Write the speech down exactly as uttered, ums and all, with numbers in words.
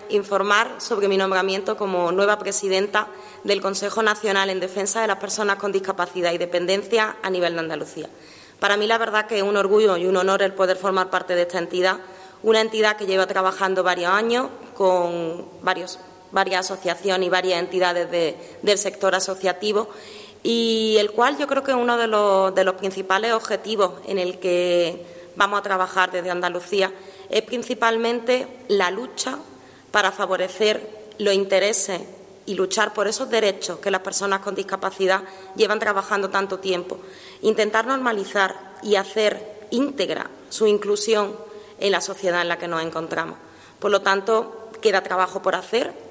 informar sobre mi nombramiento como nueva presidenta del Consejo Nacional en Defensa de las Personas con Discapacidad y Dependencia a nivel de Andalucía. Para mí, la verdad, que es un orgullo y un honor el poder formar parte de esta entidad, una entidad que lleva trabajando varios años con varios, varias asociaciones y varias entidades de, del sector asociativo, y el cual yo creo que es uno de los, de los principales objetivos en el que vamos a trabajar desde Andalucía es principalmente la lucha para favorecer los intereses y luchar por esos derechos que las personas con discapacidad llevan trabajando tanto tiempo, intentar normalizar y hacer íntegra su inclusión en la sociedad en la que nos encontramos. Por lo tanto, queda trabajo por hacer